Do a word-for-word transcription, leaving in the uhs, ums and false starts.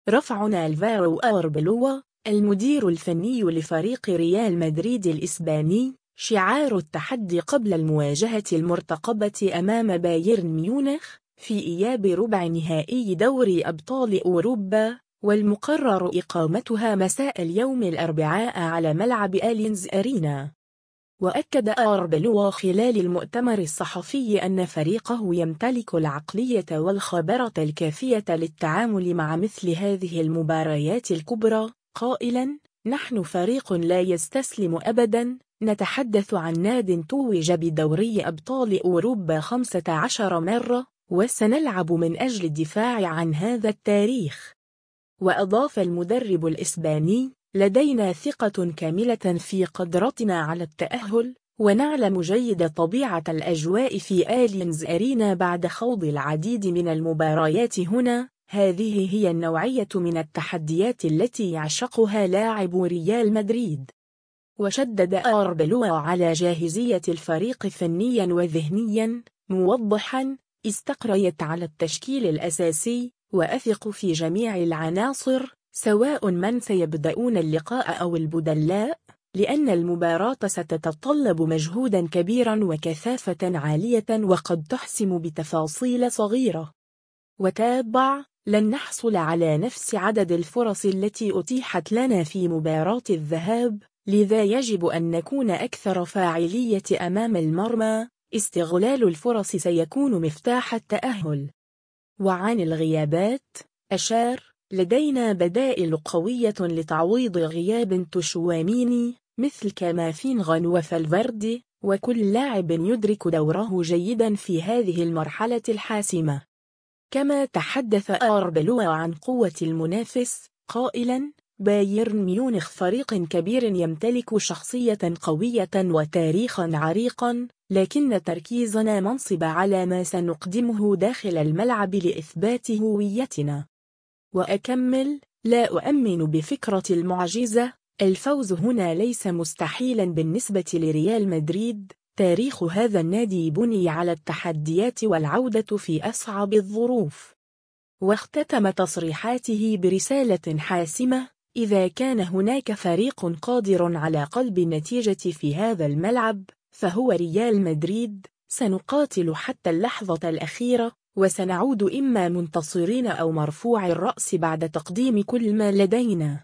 رفعنا ألفارو أربيلوا المدير الفني لفريق ريال مدريد الإسباني شعار التحدي قبل المواجهة المرتقبة أمام بايرن ميونخ في إياب ربع نهائي دوري أبطال أوروبا، والمقرر إقامتها مساء اليوم الأربعاء على ملعب ألينز أرينا. وأكد أربيلوا خلال المؤتمر الصحفي أن فريقه يمتلك العقلية والخبرة الكافية للتعامل مع مثل هذه المباريات الكبرى، قائلاً: نحن فريق لا يستسلم أبداً، نتحدث عن ناد توج بدوري أبطال أوروبا خمسة عشر مرة، وسنلعب من أجل الدفاع عن هذا التاريخ. وأضاف المدرب الإسباني: لدينا ثقة كاملة في قدرتنا على التأهل، ونعلم جيد طبيعة الأجواء في ألينز أرينا بعد خوض العديد من المباريات هنا. هذه هي النوعية من التحديات التي يعشقها لاعبو ريال مدريد. وشدد أربيلوا على جاهزية الفريق فنيا وذهنيا، موضحا: استقريت على التشكيل الأساسي، وأثق في جميع العناصر سواء من سيبدأون اللقاء أو البدلاء، لأن المباراة ستتطلب مجهودا كبيرا وكثافة عالية وقد تحسم بتفاصيل صغيرة. وتابع: لن نحصل على نفس عدد الفرص التي أتيحت لنا في مباراة الذهاب، لذا يجب أن نكون أكثر فاعلية أمام المرمى، استغلال الفرص سيكون مفتاح التأهل. وعن الغيابات أشار: لدينا بدائل قوية لتعويض غياب تشواميني مثل كامافينغا وفالفيردي، وكل لاعب يدرك دوره جيدا في هذه المرحلة الحاسمة. كما تحدث أربيلوا عن قوة المنافس، قائلا: بايرن ميونخ فريق كبير يمتلك شخصية قوية وتاريخا عريقا، لكن تركيزنا منصب على ما سنقدمه داخل الملعب لإثبات هويتنا. وأكمل: لا أؤمن بفكرة المعجزة، الفوز هنا ليس مستحيلا بالنسبة لريال مدريد، تاريخ هذا النادي بني على التحديات والعودة في أصعب الظروف. واختتم تصريحاته برسالة حاسمة: إذا كان هناك فريق قادر على قلب النتيجة في هذا الملعب فهو ريال مدريد، سنقاتل حتى اللحظة الأخيرة، وسنعود إما منتصرين أو مرفوع الرأس بعد تقديم كل ما لدينا.